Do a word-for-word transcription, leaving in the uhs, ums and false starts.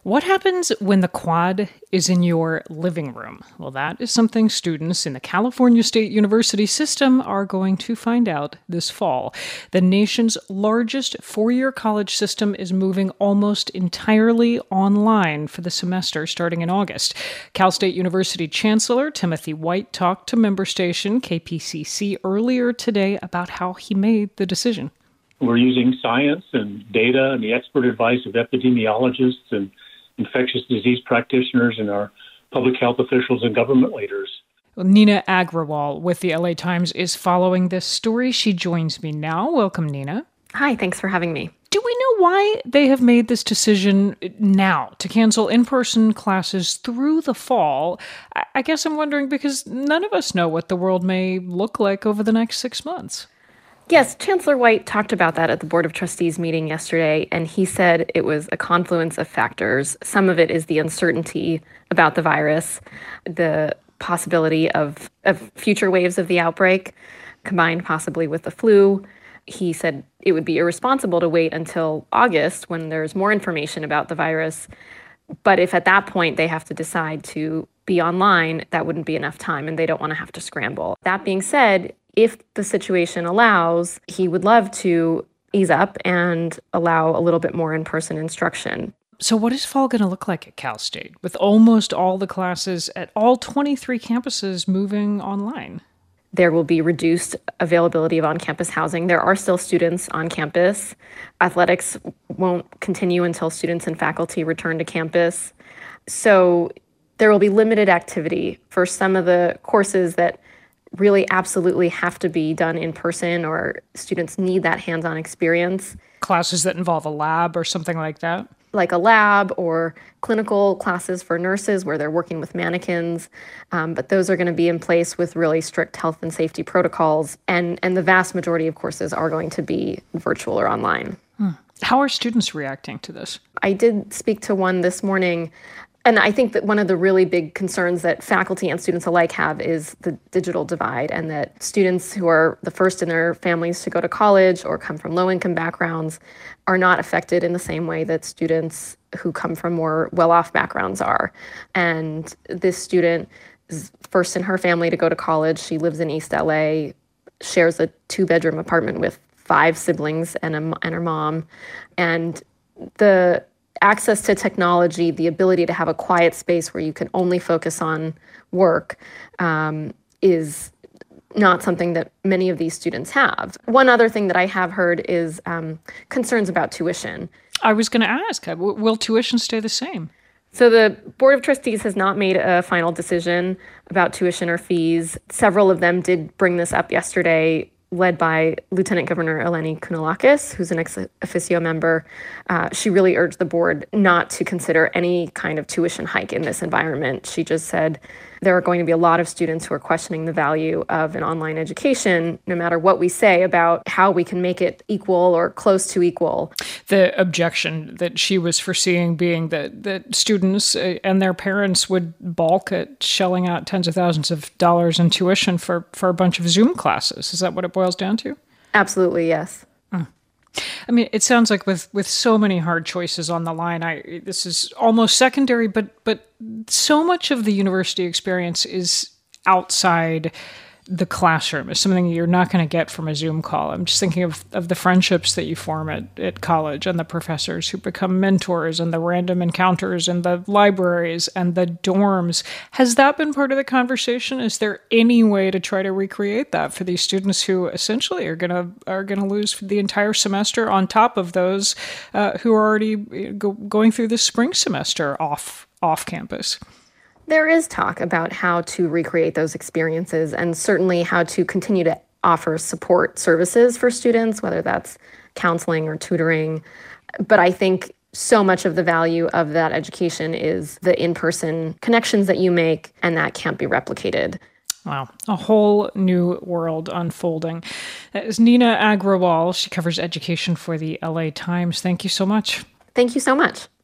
What happens when the quad is in your living room? Well, that is something students in the California State University system are going to find out this fall. The nation's largest four-year college system is moving almost entirely online for the semester starting in August. Cal State University Chancellor Timothy White talked to member station K P C C earlier today about how he made the decision. We're using science and data and the expert advice of epidemiologists and infectious disease practitioners and our public health officials and government leaders. Well, Nina Agrawal with the L A Times is following this story. She joins me now. Welcome, Nina. Hi, thanks for having me. Do we know why they have made this decision now to cancel in-person classes through the fall? I guess I'm wondering because none of us know what the world may look like over the next six months. Yes, Chancellor White talked about that at the Board of Trustees meeting yesterday, and he said it was a confluence of factors. Some of it is the uncertainty about the virus, the possibility of, of future waves of the outbreak, combined possibly with the flu. He said it would be irresponsible to wait until August when there's more information about the virus. But if at that point they have to decide to be online, that wouldn't be enough time, and they don't want to have to scramble. That being said, if the situation allows, he would love to ease up and allow a little bit more in-person instruction. So what is fall going to look like at Cal State, with almost all the classes at all twenty-three campuses moving online? There will be reduced availability of on-campus housing. There are still students on campus. Athletics won't continue until students and faculty return to campus. So there will be limited activity for some of the courses that really absolutely have to be done in person, or students need that hands-on experience. Classes that involve a lab or something like that? Like a lab or clinical classes for nurses where they're working with mannequins. Um, but those are going to be in place with really strict health and safety protocols. And, and the vast majority of courses are going to be virtual or online. Hmm. How are students reacting to this? I did speak to one this morning. And I think that one of the really big concerns that faculty and students alike have is the digital divide, and that students who are the first in their families to go to college or come from low-income backgrounds are not affected in the same way that students who come from more well-off backgrounds are. And this student is first in her family to go to college. She lives in East L A, shares a two-bedroom apartment with five siblings and, a, and her mom. And the access to technology, the ability to have a quiet space where you can only focus on work, um, is not something that many of these students have. One other thing that I have heard is um, concerns about tuition. I was going to ask, will tuition stay the same? So the Board of Trustees has not made a final decision about tuition or fees. Several of them did bring this up yesterday, led by Lieutenant Governor Eleni Kounalakis, who's an ex officio member. Uh, she really urged the board not to consider any kind of tuition hike in this environment. She just said there are going to be a lot of students who are questioning the value of an online education, no matter what we say about how we can make it equal or close to equal. The objection that she was foreseeing being that, that students and their parents would balk at shelling out tens of thousands of dollars in tuition for, for a bunch of Zoom classes. Is that what it boils down to? Absolutely, yes. Mm. I mean, it sounds like with, with so many hard choices on the line, I this is almost secondary, but but so much of the university experience is outside the classroom. Is something you're not going to get from a Zoom call. I'm just thinking of, of the friendships that you form at, at college, and the professors who become mentors, and the random encounters in the libraries and the dorms. Has that been part of the conversation? Is there any way to try to recreate that for these students who essentially are going to are going to lose the entire semester on top of those uh, who are already go, going through the spring semester off off campus? There is talk about how to recreate those experiences, and certainly how to continue to offer support services for students, whether that's counseling or tutoring. But I think so much of the value of that education is the in-person connections that you make, and that can't be replicated. Wow, a whole new world unfolding. That is Nina Agrawal. She covers education for the L A Times. Thank you so much. Thank you so much.